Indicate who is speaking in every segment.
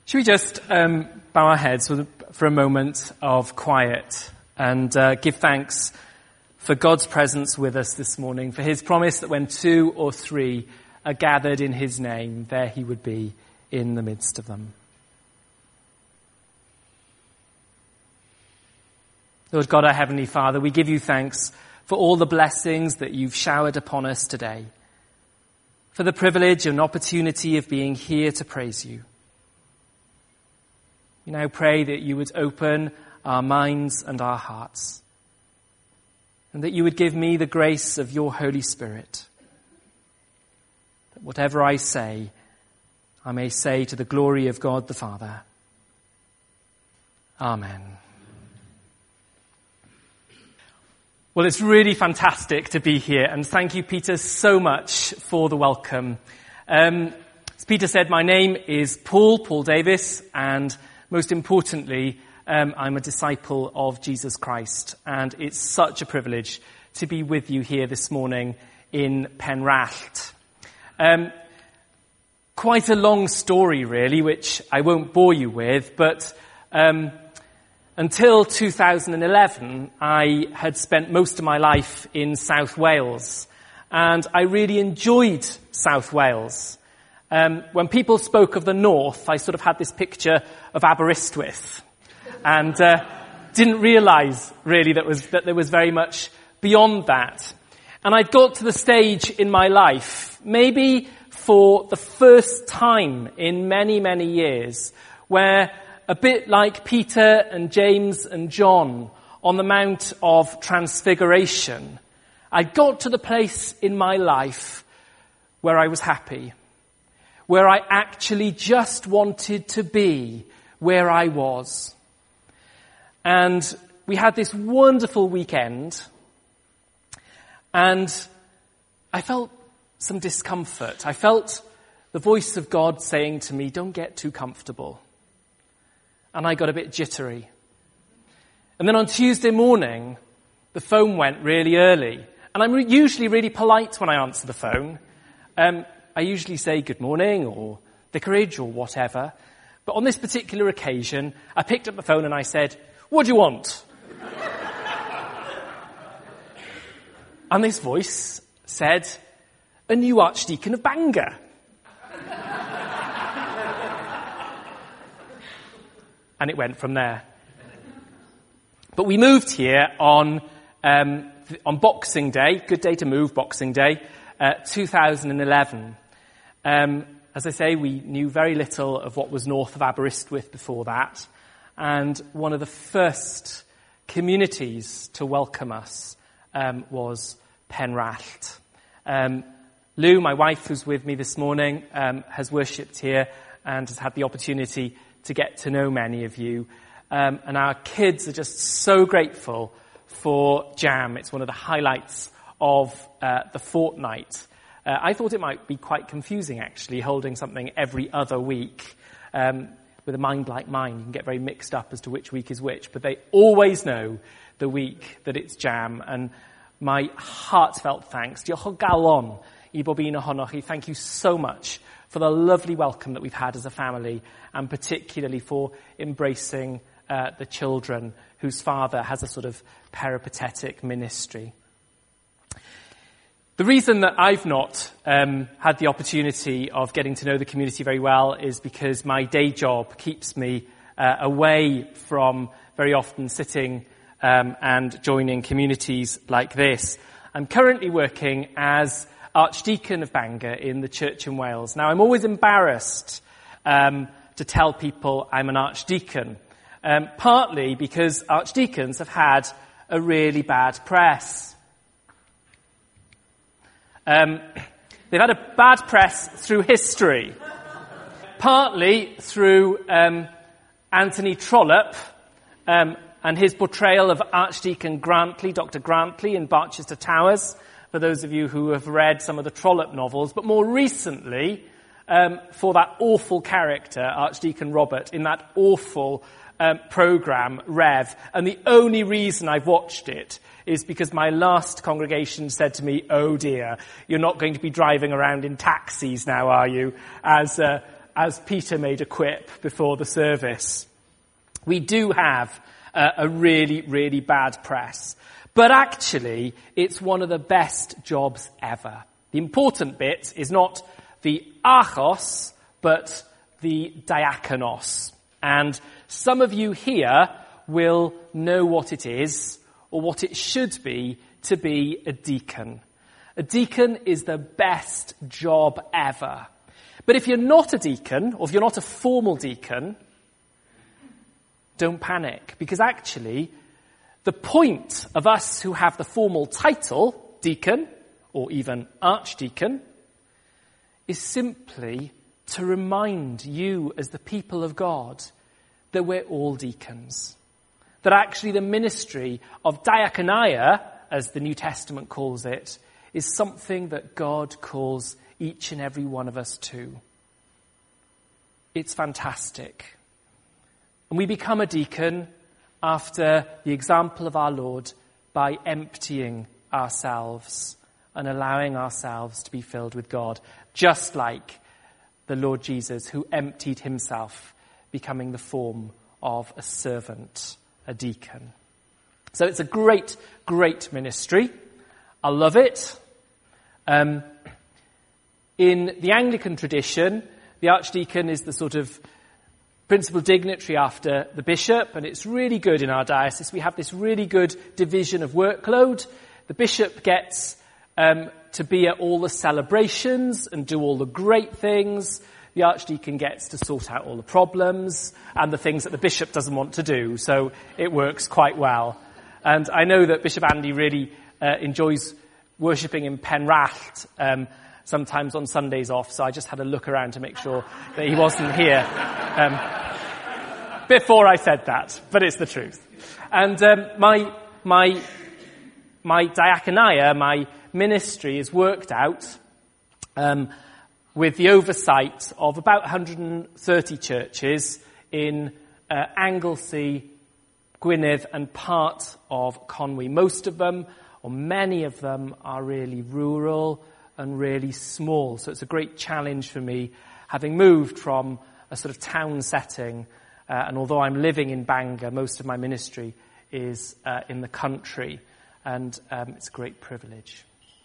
Speaker 1: Should we just bow our heads for a moment of quiet and give thanks for God's presence with us this morning, for his promise that when 2 or 3 are gathered in his name, there he would be in the midst of them. Lord God, our Heavenly Father, we give you thanks for all the blessings that you've showered upon us today, for the privilege and opportunity of being here to praise you. We now pray that you would open our minds and our hearts, and that you would give me the grace of your Holy Spirit, that whatever I say, I may say to the glory of God the Father. Amen. Well, it's really fantastic to be here, and thank you, Peter, so much for the welcome. As Peter said, my name is Paul Davis, and most importantly, I'm a disciple of Jesus Christ, and it's such a privilege to be with you here this morning in Penrallt. Quite a long story, really, which I won't bore you with, but until 2011, I had spent most of my life in South Wales, and I really enjoyed South Wales. When people spoke of the north, I sort of had this picture of Aberystwyth, and didn't realise really that there was very much beyond that. And I'd got to the stage in my life, maybe for the first time in many, many years, where a bit like Peter and James and John on the Mount of Transfiguration, I got to the place in my life where I was happy, where I actually just wanted to be where I was. And we had this wonderful weekend, and I felt some discomfort. I felt the voice of God saying to me, don't get too comfortable. And I got a bit jittery. And then on Tuesday morning, the phone went really early. And I'm usually really polite when I answer the phone. I usually say good morning or vicarage or whatever. But on this particular occasion, I picked up the phone and I said, what do you want? And this voice said, a new Archdeacon of Bangor. And it went from there. But we moved here on Boxing Day, good day to move, Boxing Day, 2011. As I say, we knew very little of what was north of Aberystwyth before that. And one of the first communities to welcome us was Penrallt. Lou, my wife, who's with me this morning, has worshipped here and has had the opportunity to get to know many of you. And our kids are just so grateful for Jam. It's one of the highlights of the fortnight. I thought it might be quite confusing, actually, holding something every other week. With a mind like mine, you can get very mixed up as to which week is which, but they always know the week that it's Jam. And my heartfelt thanks. Diolch o galon I bob un ohonoch chi. Thank you so much for the lovely welcome that we've had as a family, and particularly for embracing the children whose father has a sort of peripatetic ministry. The reason that I've not had the opportunity of getting to know the community very well is because my day job keeps me away from very often sitting and joining communities like this. I'm currently working as Archdeacon of Bangor in the church in Wales. Now, I'm always embarrassed to tell people I'm an archdeacon, partly because archdeacons have had a really bad press. They've had a bad press through history, partly through Anthony Trollope and his portrayal of Archdeacon Grantley, Dr. Grantley in Barchester Towers, for those of you who have read some of the Trollope novels, but more recently for that awful character, Archdeacon Robert, in that awful programme, Rev. And the only reason I've watched it is because my last congregation said to me, oh dear, you're not going to be driving around in taxis now, are you, as as Peter made a quip before the service. We do have a really, really bad press. But actually, it's one of the best jobs ever. The important bit is not the archos, but the diakonos. And some of you here will know what it is, or what it should be, to be a deacon. A deacon is the best job ever. But if you're not a deacon, or if you're not a formal deacon, don't panic. Because actually, the point of us who have the formal title, deacon, or even archdeacon, is simply to remind you as the people of God that we're all deacons. That actually the ministry of diakonia, as the New Testament calls it, is something that God calls each and every one of us to. It's fantastic. And we become a deacon after the example of our Lord by emptying ourselves and allowing ourselves to be filled with God, just like the Lord Jesus, who emptied himself, becoming the form of a servant, a deacon. So it's a great, great ministry. I love it. In the Anglican tradition, the archdeacon is the sort of principal dignitary after the bishop, and it's really good in our diocese. We have this really good division of workload. The bishop gets to be at all the celebrations and do all the great things. The archdeacon gets to sort out all the problems and the things that the bishop doesn't want to do. So it works quite well. And I know that Bishop Andy really enjoys worshipping in Penrallt, sometimes on Sundays off. So I just had a look around to make sure that he wasn't here before I said that. But it's the truth. And my diakonia, my ministry, is worked out with the oversight of about 130 churches in Anglesey, Gwynedd, and part of Conwy. Most of them, or many of them, are really rural and really small. So it's a great challenge for me, having moved from a sort of town setting. And although I'm living in Bangor, most of my ministry is in the country. And it's a great privilege.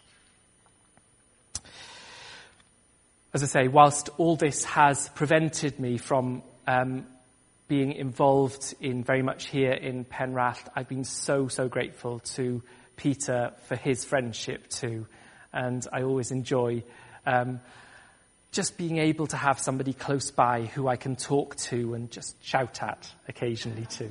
Speaker 1: As I say, whilst all this has prevented me from being involved in very much here in Penrallt, I've been so, so grateful to Peter for his friendship too. And I always enjoy just being able to have somebody close by who I can talk to and just shout at occasionally too.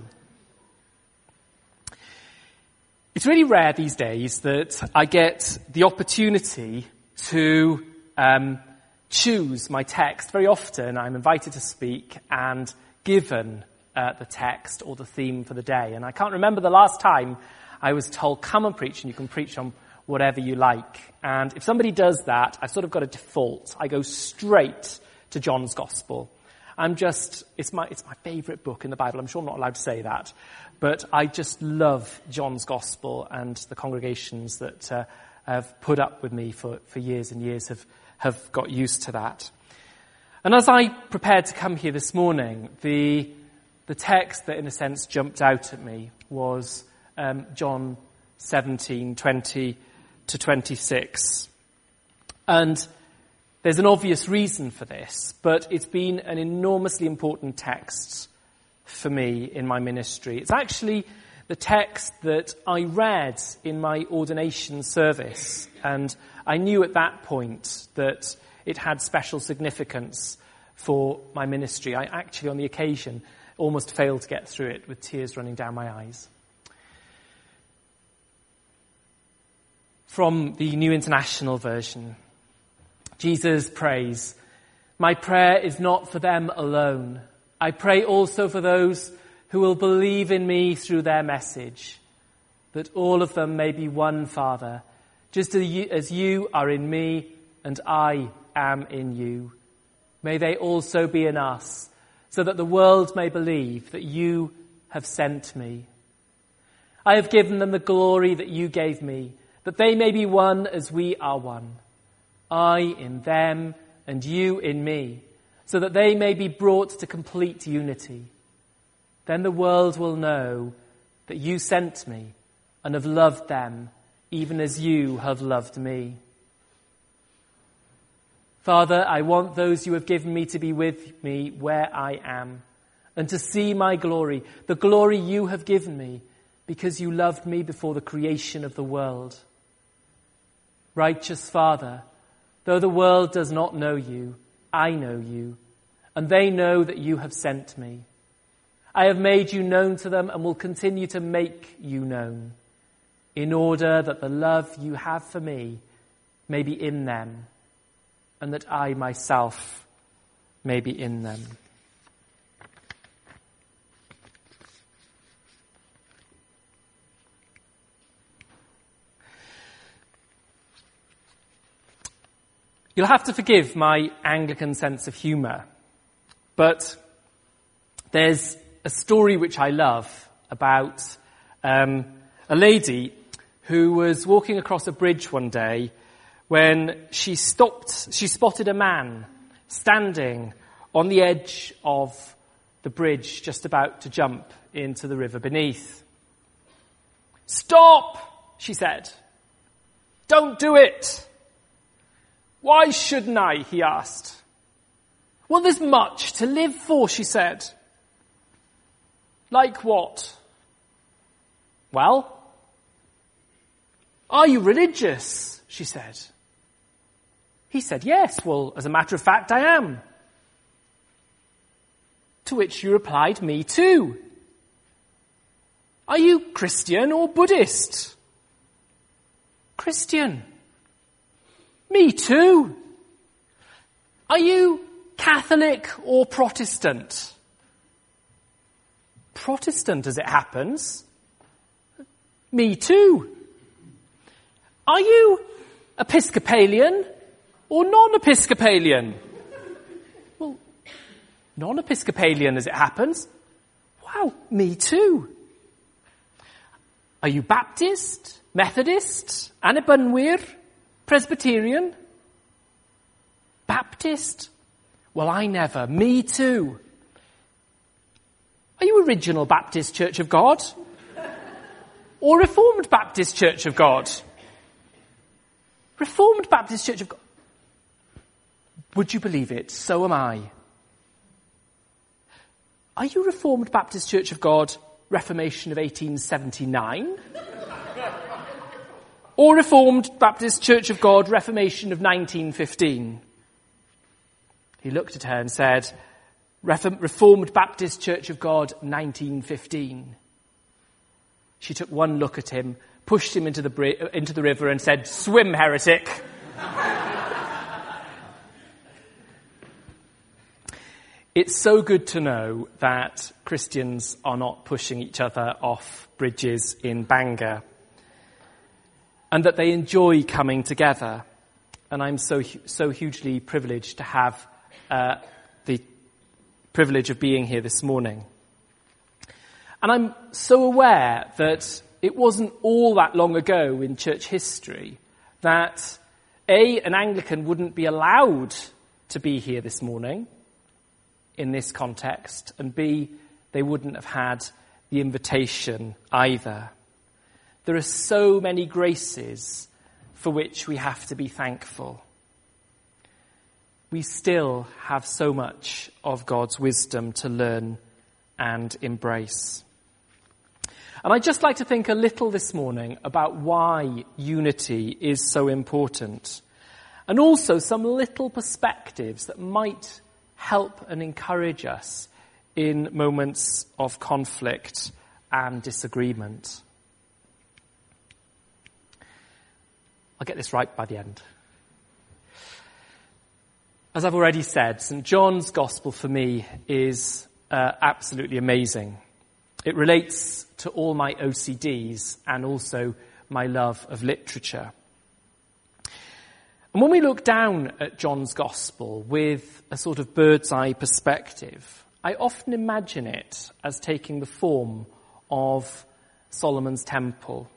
Speaker 1: It's really rare these days that I get the opportunity to choose my text. Very often I'm invited to speak and given the text or the theme for the day. And I can't remember the last time I was told, come and preach, and you can preach on whatever you like. And if somebody does that, I've sort of got a default. I go straight to John's Gospel. It's my favourite book in the Bible. I'm sure I'm not allowed to say that. But I just love John's Gospel, and the congregations that have put up with me for years and years have got used to that. And as I prepared to come here this morning, the text that in a sense jumped out at me was John 17:20 to 26. And there's an obvious reason for this, but it's been an enormously important text for me in my ministry. It's actually the text that I read in my ordination service, and I knew at that point that it had special significance for my ministry. I actually, on the occasion, almost failed to get through it with tears running down my eyes. From the New International Version, Jesus prays, "My prayer is not for them alone. I pray also for those who will believe in me through their message, that all of them may be one, Father, just as you are in me and I am in you. May they also be in us, so that the world may believe that you have sent me. I have given them the glory that you gave me, that they may be one as we are one. I in them and you in me, so that they may be brought to complete unity. Then the world will know that you sent me and have loved them, even as you have loved me. Father, I want those you have given me to be with me where I am, and to see my glory, the glory you have given me, because you loved me before the creation of the world. Righteous Father, though the world does not know you, I know you, and they know that you have sent me. I have made you known to them and will continue to make you known, in order that the love you have for me may be in them, and that I myself may be in them. You'll have to forgive my Anglican sense of humour, but there's a story which I love about a lady who was walking across a bridge one day when she spotted a man standing on the edge of the bridge, just about to jump into the river beneath. "Stop," she said. "Don't do it." "Why shouldn't I?" he asked. "Well, there's much to live for," she said. "Like what?" "Well, are you religious?" she said. He said, "Yes, well, as a matter of fact, I am." To which she replied, "Me too." "Are you Christian or Buddhist?" "Christian." "Me too." "Are you Catholic or Protestant?" "Protestant, as it happens." "Me too." "Are you Episcopalian or non-Episcopalian?" "Well, non-Episcopalian, as it happens." "Wow, me too." "Are you Baptist, Methodist, Annibynwyr, Presbyterian?" "Baptist." "Well, I never. Me too." "Are you Original Baptist Church of God? Or Reformed Baptist Church of God?" "Reformed Baptist Church of God." "Would you believe it? So am I." "Are you Reformed Baptist Church of God, Reformation of 1879? Or Reformed Baptist Church of God, Reformation of 1915? He looked at her and said, "Reformed Baptist Church of God, 1915. She took one look at him, pushed him into the river and said, "Swim, heretic." It's so good to know that Christians are not pushing each other off bridges in Bangor, and that they enjoy coming together. And I'm so hugely privileged to have the privilege of being here this morning. And I'm so aware that it wasn't all that long ago in church history that A, an Anglican wouldn't be allowed to be here this morning in this context, and B, they wouldn't have had the invitation either. There are so many graces for which we have to be thankful. We still have so much of God's wisdom to learn and embrace. And I'd just like to think a little this morning about why unity is so important, and also some little perspectives that might help and encourage us in moments of conflict and disagreement. I'll get this right by the end. As I've already said, St. John's Gospel for me is absolutely amazing. It relates to all my OCDs and also my love of literature. And when we look down at John's Gospel with a sort of bird's eye perspective, I often imagine it as taking the form of Solomon's Temple.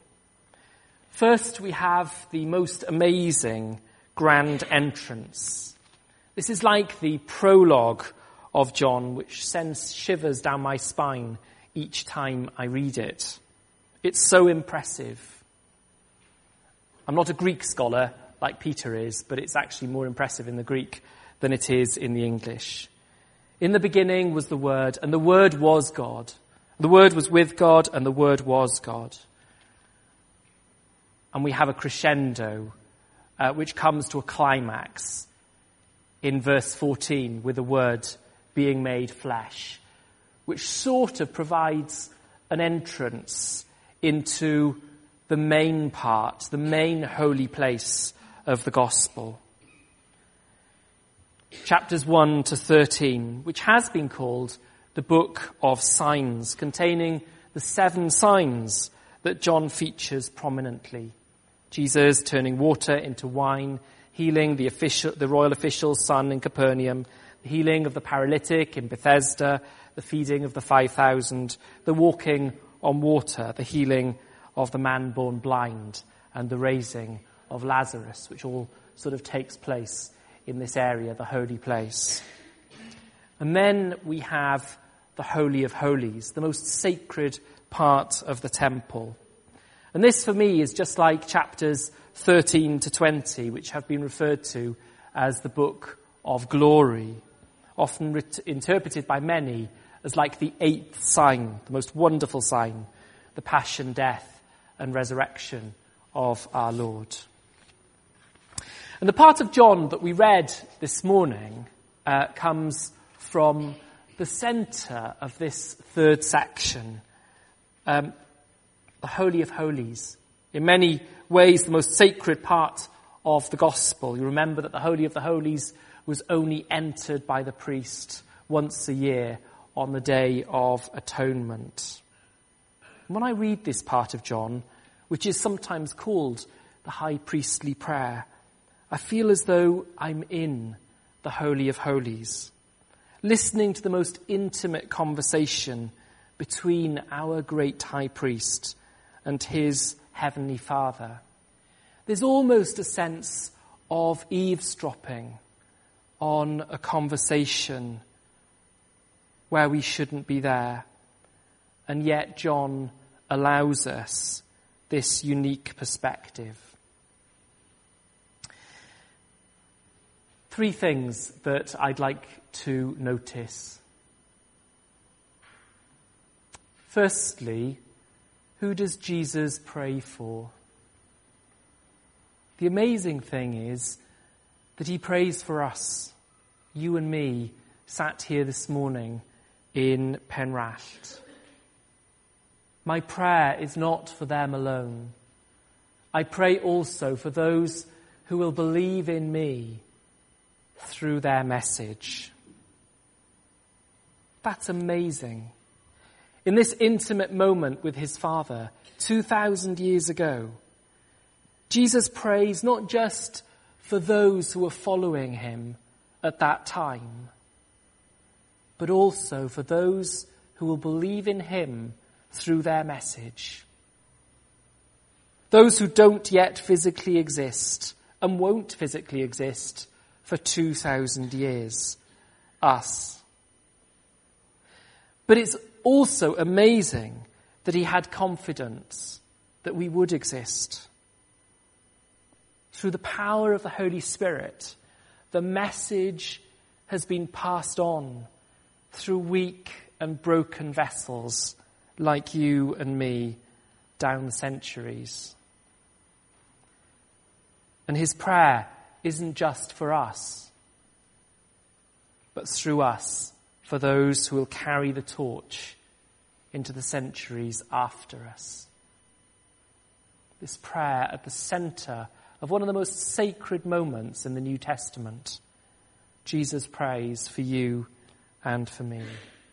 Speaker 1: First, we have the most amazing grand entrance. This is like the prologue of John, which sends shivers down my spine each time I read it. It's so impressive. I'm not a Greek scholar like Peter is, but it's actually more impressive in the Greek than it is in the English. In the beginning was the Word, and the Word was God. The Word was with God, and the Word was God. And we have a crescendo, which comes to a climax in verse 14 with the Word being made flesh, which sort of provides an entrance into the main part, the main holy place of the gospel. Chapters 1 to 13, which has been called the book of signs, containing the 7 signs that John features prominently. Jesus turning water into wine, healing the royal official's son in Capernaum, the healing of the paralytic in Bethesda, the feeding of the 5,000, the walking on water, the healing of the man born blind, and the raising of Lazarus, which all sort of takes place in this area, the holy place. And then we have the Holy of Holies, the most sacred part of the temple. And this for me is just like chapters 13 to 20, which have been referred to as the book of glory, often interpreted by many as like the 8th sign, the most wonderful sign, the passion, death, and resurrection of our Lord. And the part of John that we read this morning comes from the centre of this 3rd section, the Holy of Holies. In many ways, the most sacred part of the gospel. You remember that the Holy of the Holies was only entered by the priest once a year on the Day of Atonement. And when I read this part of John, which is sometimes called the high priestly prayer, I feel as though I'm in the Holy of Holies, listening to the most intimate conversation between our great high priest and his heavenly Father. There's almost a sense of eavesdropping on a conversation where we shouldn't be there. And yet John allows us this unique perspective. 3 things that I'd like to notice. Firstly, who does Jesus pray for? The amazing thing is that he prays for us, you and me, sat here this morning in Penrith. My prayer is not for them alone. I pray also for those who will believe in me through their message. That's amazing. In this intimate moment with his Father, 2,000 years ago, Jesus prays not just for those who are following him at that time, but also for those who will believe in him through their message. Those who don't yet physically exist and won't physically exist for 2,000 years. Us. But it's also amazing that he had confidence that we would exist. Through the power of the Holy Spirit, the message has been passed on through weak and broken vessels like you and me down the centuries. And his prayer isn't just for us, but through us, for those who will carry the torch into the centuries after us. This prayer at the centre of one of the most sacred moments in the New Testament. Jesus prays for you and for me.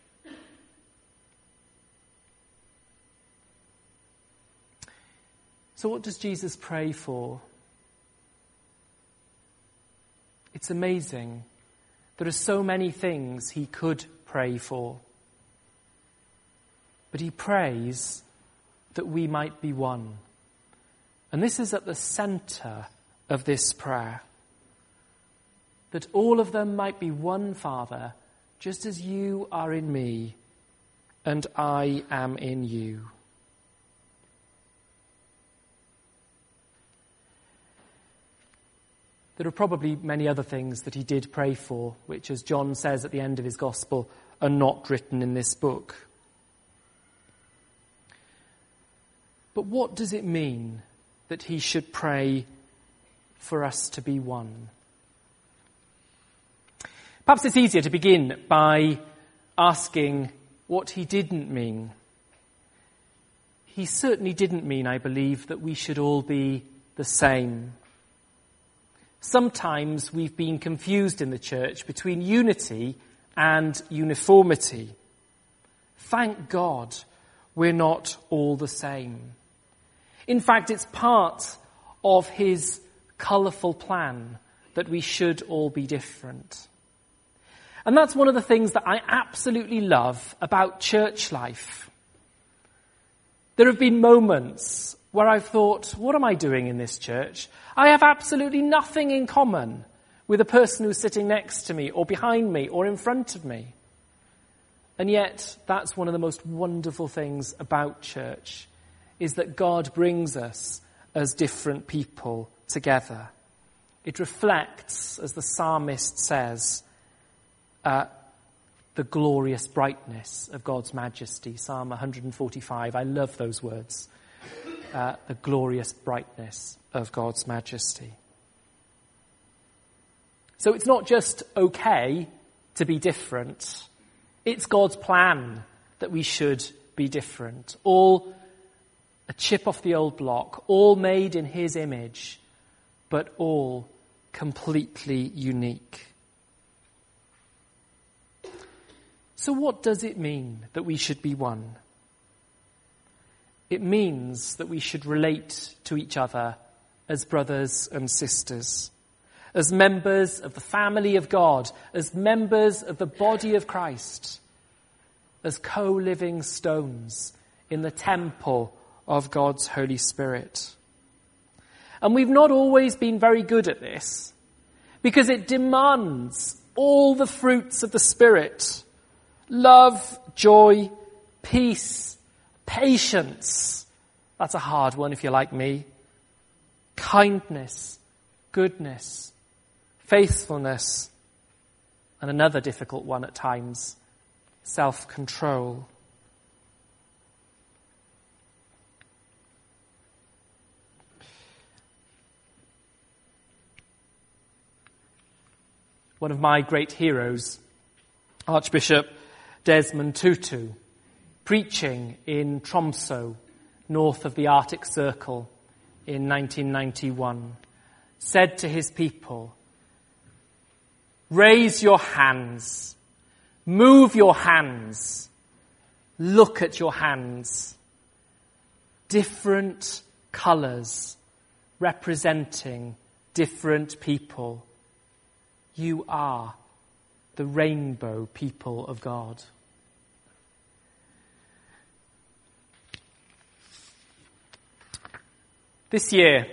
Speaker 1: So what does Jesus pray for? It's amazing. There are so many things he could pray for. But he prays that we might be one. And this is at the centre of this prayer. that all of them might be one, Father, just as you are in me and I am in you. There are probably many other things that he did pray for, which, as John says at the end of his gospel, are not written in this book. But what does it mean that he should pray for us to be one? Perhaps it's easier to begin by asking what he didn't mean. He certainly didn't mean, I believe, that we should all be the same. Sometimes we've been confused in the church between unity and uniformity. Thank God we're not all the same. In fact, it's part of his colourful plan that we should all be different. And that's one of the things that I absolutely love about church life. There have been moments where I've thought, what am I doing in this church? I have absolutely nothing in common with the person who's sitting next to me or behind me or in front of me. And yet, that's one of the most wonderful things about church, is that God brings us as different people together. It reflects, as the psalmist says, the glorious brightness of God's majesty. Psalm 145, I love those words. The glorious brightness of God's majesty. So it's not just okay to be different. It's God's plan that we should be different. All a chip off the old block, all made in his image, but all completely unique. So what does it mean that we should be one? It means that we should relate to each other as brothers and sisters, as members of the family of God, as members of the body of Christ, as co-living stones in the temple of God's Holy Spirit. And we've not always been very good at this, because it demands all the fruits of the Spirit: love, joy, peace, patience. That's a hard one if you're like me. Kindness, goodness, faithfulness, and another difficult one at times, self-control. One of my great heroes, Archbishop Desmond Tutu, preaching in Tromsø, north of the Arctic Circle in 1991, said to his people, "Raise your hands, move your hands, look at your hands. Different colours representing different people. You are the rainbow people of God." This year,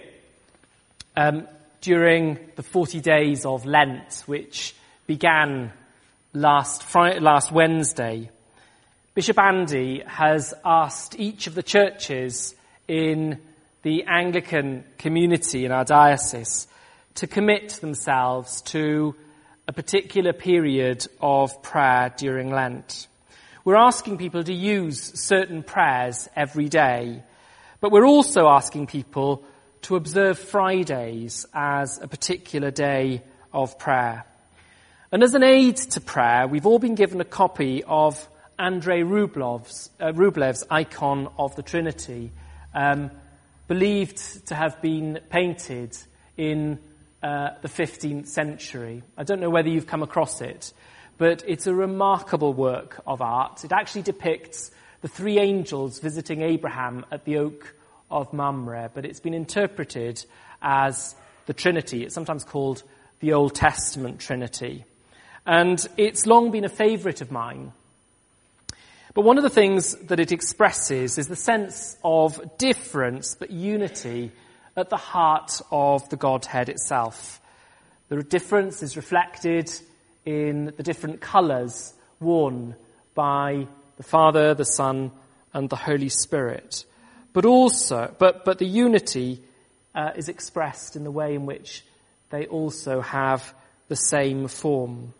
Speaker 1: during the 40 days of Lent, which began last Wednesday, Bishop Andy has asked each of the churches in the Anglican community in our diocese to commit themselves to a particular period of prayer during Lent. We're asking people to use certain prayers every day, but we're also asking people to observe Fridays as a particular day of prayer. And as an aid to prayer, we've all been given a copy of Andrei Rublev's Icon of the Trinity, believed to have been painted in the 15th century. I don't know whether you've come across it, but it's a remarkable work of art. It actually depicts the three angels visiting Abraham at the Oak of Mamre, but it's been interpreted as the Trinity. It's sometimes called the Old Testament Trinity. And it's long been a favourite of mine. But one of the things that it expresses is the sense of difference but unity at the heart of the Godhead itself. The difference is reflected in the different colours worn by the Father, the Son, and the Holy Spirit. But the unity is expressed in the way in which they also have the same form.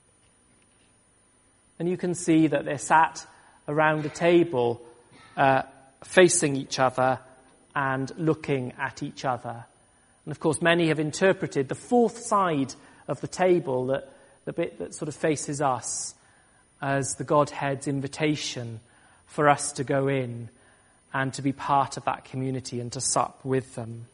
Speaker 1: And you can see that they're sat around a table, facing each other and looking at each other. And of course, many have interpreted the fourth side of the table, the bit that sort of faces us, as the Godhead's invitation for us to go in and to be part of that community and to sup with them.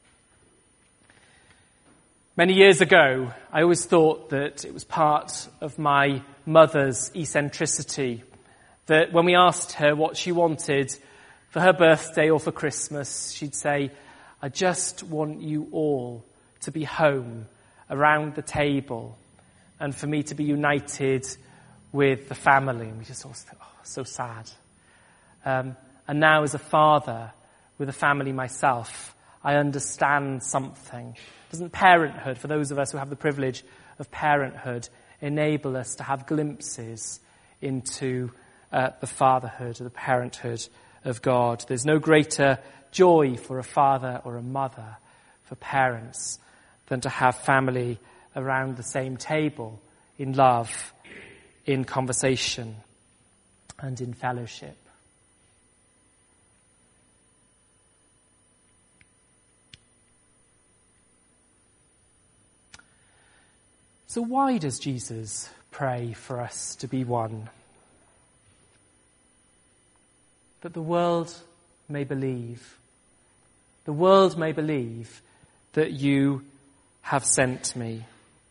Speaker 1: Many years ago, I always thought that it was part of my mother's eccentricity that when we asked her what she wanted for her birthday or for Christmas, she'd say, "I just want you all to be home around the table and for me to be united with the family." And we just always thought, oh, so sad. And now as a father with a family myself, I understand something. Doesn't parenthood, for those of us who have the privilege of parenthood, enable us to have glimpses into the fatherhood or the parenthood of God? There's no greater joy for a father or a mother, for parents, than to have family around the same table in love, in conversation, and in fellowship. So why does Jesus pray for us to be one? That the world may believe. The world may believe that you have sent me.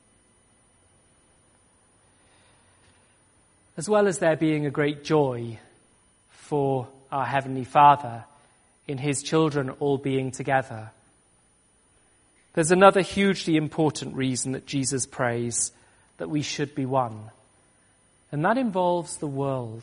Speaker 1: As well as there being a great joy for our Heavenly Father in his children all being together, there's another hugely important reason that Jesus prays that we should be one, and that involves the world.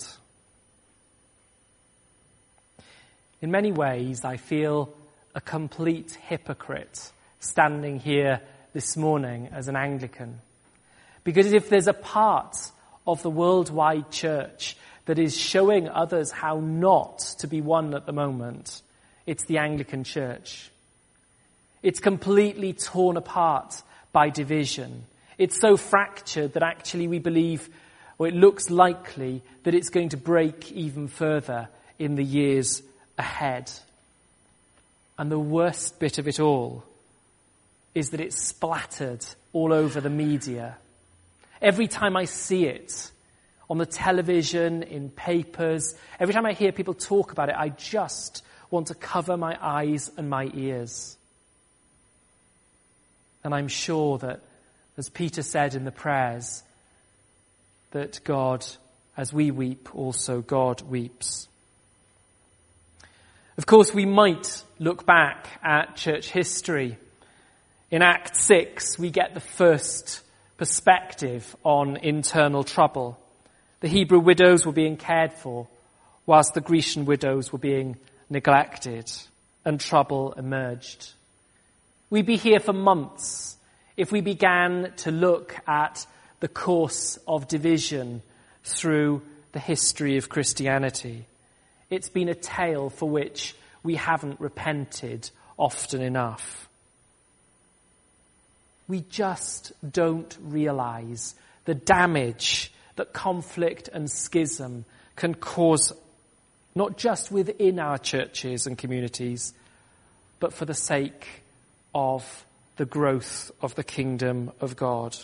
Speaker 1: In many ways, I feel a complete hypocrite standing here this morning as an Anglican, because if there's a part of the worldwide church that is showing others how not to be one at the moment, it's the Anglican Church. It's completely torn apart by division. It's so fractured that actually we believe, or it looks likely, that it's going to break even further in the years ahead. And the worst bit of it all is that it's splattered all over the media. Every time I see it on the television, in papers, every time I hear people talk about it, I just want to cover my eyes and my ears. And I'm sure that, as Peter said in the prayers, that God, as we weep, also God weeps. Of course, we might look back at church history. In Acts 6, we get the first perspective on internal trouble. The Hebrew widows were being cared for, whilst the Grecian widows were being neglected, and trouble emerged. We'd be here for months if we began to look at the course of division through the history of Christianity. It's been a tale for which we haven't repented often enough. We just don't realize the damage that conflict and schism can cause, not just within our churches and communities, but for the sake of the growth of the kingdom of God.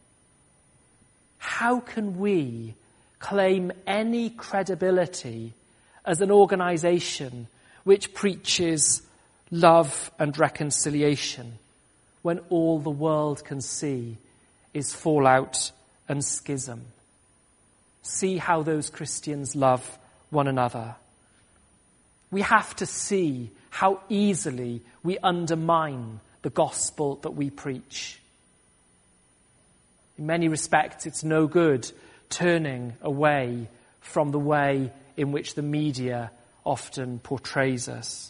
Speaker 1: How can we claim any credibility as an organization which preaches love and reconciliation when all the world can see is fallout and schism? See how those Christians love one another. We have to see how easily we undermine the gospel that we preach. In many respects, it's no good turning away from the way in which the media often portrays us.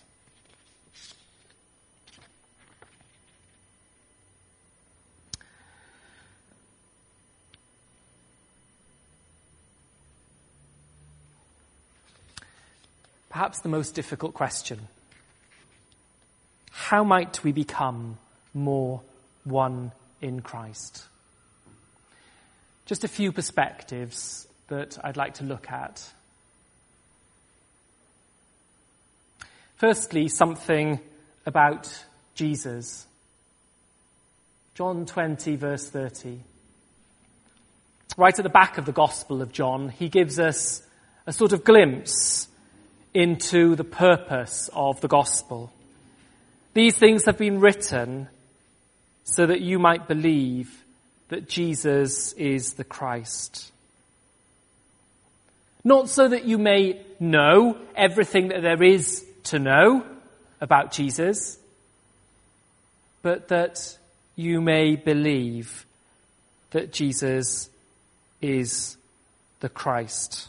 Speaker 1: perhaps the most difficult question. How might we become more one in Christ? Just a few perspectives that I'd like to look at. Firstly, something about Jesus. John 20, verse 30. Right at the back of the Gospel of John, he gives us a sort of glimpse into the purpose of the Gospel. These things have been written so that you might believe that Jesus is the Christ. Not so that you may know everything that there is to know about Jesus, but that you may believe that Jesus is the Christ.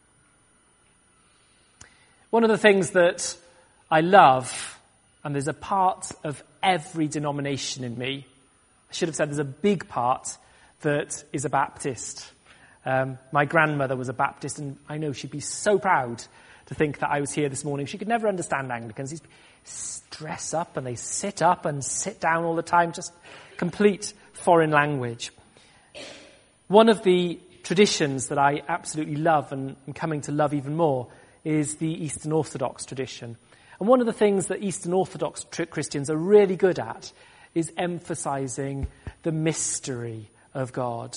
Speaker 1: One of the things that I love, and there's a part of every denomination in me, I should have said there's a big part that is a Baptist. My grandmother was a Baptist, and I know she'd be so proud to think that I was here this morning. She could never understand Anglicans. They dress up and they sit up and sit down all the time, just complete foreign language. One of the traditions that I absolutely love and am coming to love even more is the Eastern Orthodox tradition. And one of the things that Eastern Orthodox Christians are really good at is emphasizing the mystery of God.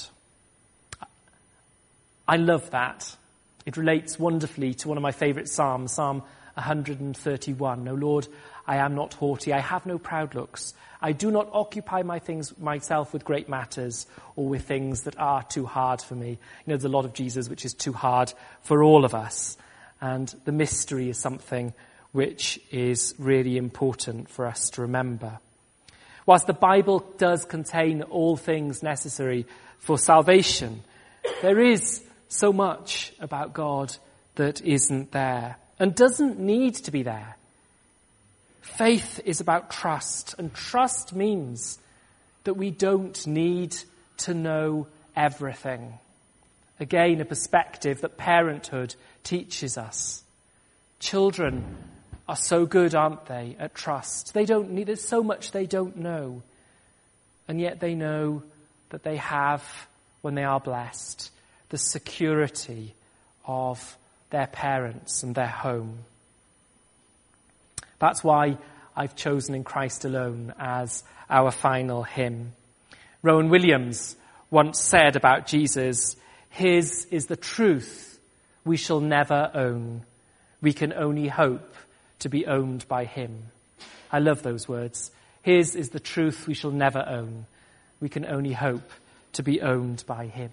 Speaker 1: I love that. It relates wonderfully to one of my favorite psalms, Psalm 131. O Lord, I am not haughty, I have no proud looks. I do not occupy myself with great matters or with things that are too hard for me. You know, there's a lot of Jesus which is too hard for all of us. And the mystery is something which is really important for us to remember. Whilst the Bible does contain all things necessary for salvation, there is so much about God that isn't there and doesn't need to be there. Faith is about trust, and trust means that we don't need to know everything. Again, a perspective that parenthood teaches us. Children are so good, aren't they, at trust? There's so much they don't know. And yet they know that they have, when they are blessed, the security of their parents and their home. That's why I've chosen In Christ Alone as our final hymn. Rowan Williams once said about Jesus, "His is the truth we shall never own. We can only hope to be owned by him." I love those words. His is the truth we shall never own. We can only hope to be owned by him.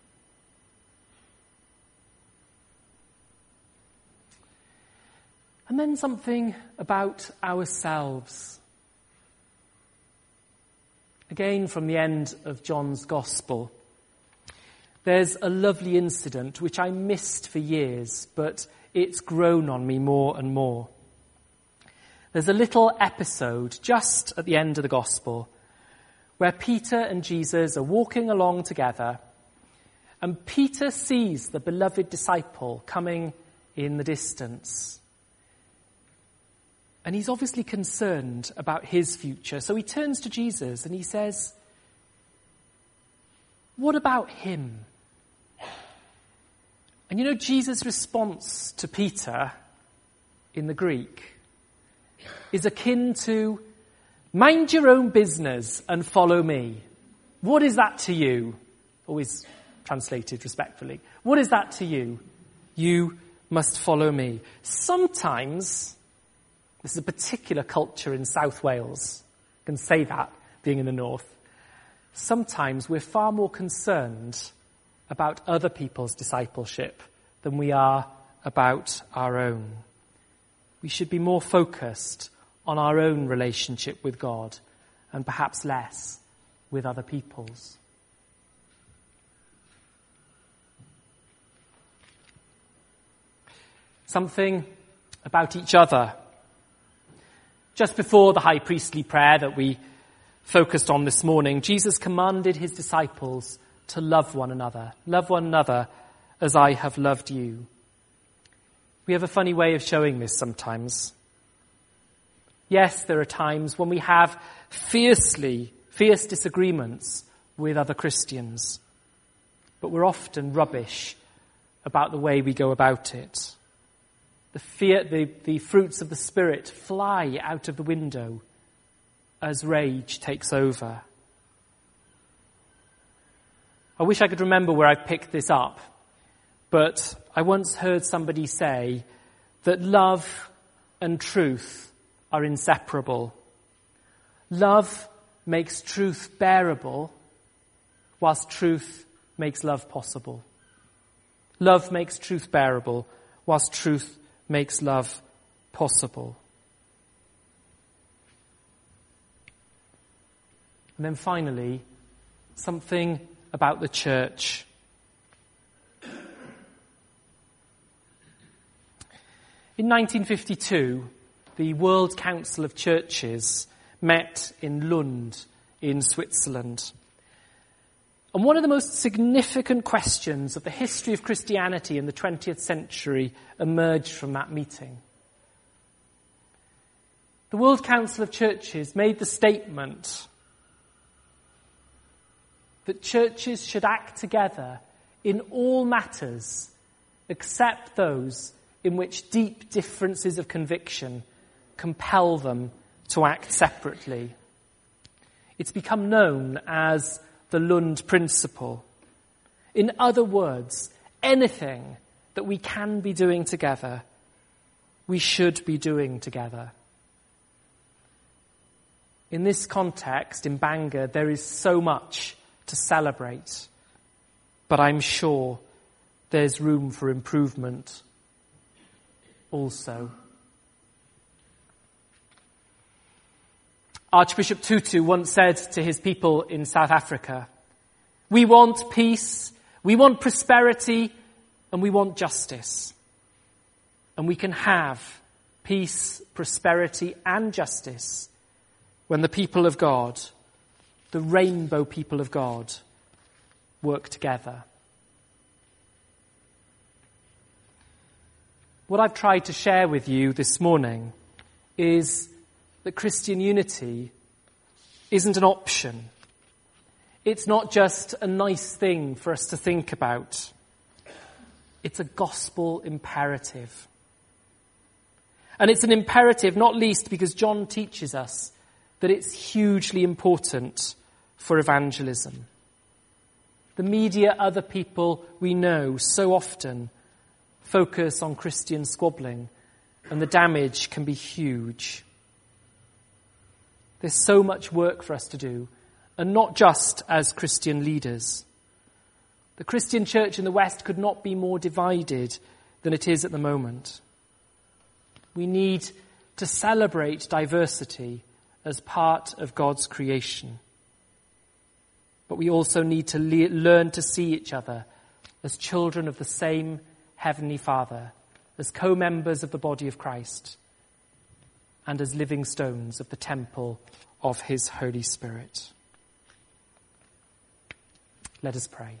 Speaker 1: And then something about ourselves. Again, from the end of John's Gospel, there's a lovely incident which I missed for years, but it's grown on me more and more. There's a little episode just at the end of the Gospel where Peter and Jesus are walking along together, and Peter sees the beloved disciple coming in the distance. And he's obviously concerned about his future. So he turns to Jesus and he says, "What about him?" And you know, Jesus' response to Peter in the Greek is akin to, "Mind your own business and follow me." What is that to you? Always translated respectfully. What is that to you? You must follow me. Sometimes, this is a particular culture in South Wales. I can say that, being in the north. Sometimes we're far more concerned about other people's discipleship than we are about our own. We should be more focused on our own relationship with God and perhaps less with other people's. Something about each other. Just before the high priestly prayer that we focused on this morning, Jesus commanded his disciples to love one another. Love one another as I have loved you. We have a funny way of showing this sometimes. Yes, there are times when we have fierce disagreements with other Christians, but we're often rubbish about the way we go about it. The fruits of the Spirit fly out of the window as rage takes over. I wish I could remember where I picked this up, but I once heard somebody say that love and truth are inseparable. Love makes truth bearable, whilst truth makes love possible. Love makes truth bearable, whilst truth makes love possible. And then finally, something about the church. In 1952, the World Council of Churches met in Lund in Switzerland. And one of the most significant questions of the history of Christianity in the 20th century emerged from that meeting. The World Council of Churches made the statement that churches should act together in all matters except those in which deep differences of conviction compel them to act separately. It's become known as the Lund Principle. In other words, anything that we can be doing together, we should be doing together. In this context, in Bangor, there is so much to celebrate, but I'm sure there's room for improvement also. Archbishop Tutu once said to his people in South Africa, "We want peace, we want prosperity, and we want justice. And we can have peace, prosperity, and justice when the people of God, the rainbow people of God, work together." What I've tried to share with you this morning is that Christian unity isn't an option. It's not just a nice thing for us to think about. It's a gospel imperative. And it's an imperative not least because John teaches us that it's hugely important for evangelism. The media, other people we know so often focus on Christian squabbling, and the damage can be huge. There's so much work for us to do, and not just as Christian leaders. The Christian church in the West could not be more divided than it is at the moment. We need to celebrate diversity as part of God's creation. But we also need to learn to see each other as children of the same Heavenly Father, as co-members of the body of Christ, and as living stones of the temple of His Holy Spirit. Let us pray.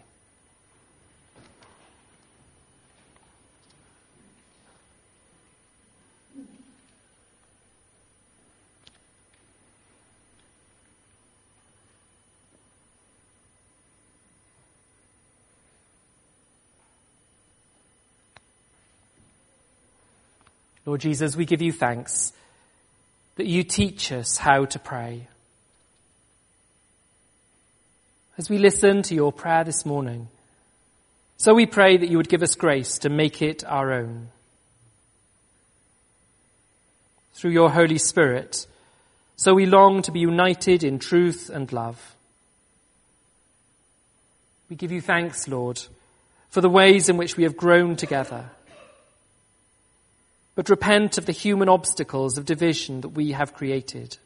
Speaker 1: Lord Jesus, we give you thanks that you teach us how to pray. As we listen to your prayer this morning, so we pray that you would give us grace to make it our own. Through your Holy Spirit, so we long to be united in truth and love. We give you thanks, Lord, for the ways in which we have grown together, but repent of the human obstacles of division that we have created.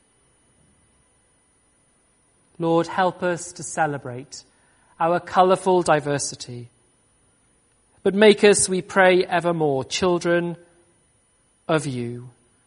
Speaker 1: Lord, help us to celebrate our colourful diversity, but make us, we pray, evermore children of you,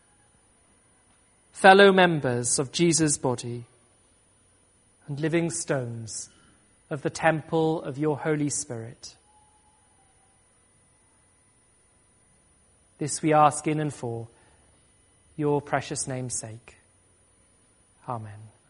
Speaker 1: fellow members of Jesus' body, and living stones of the temple of your Holy Spirit. This we ask in and for your precious name's sake. Amen.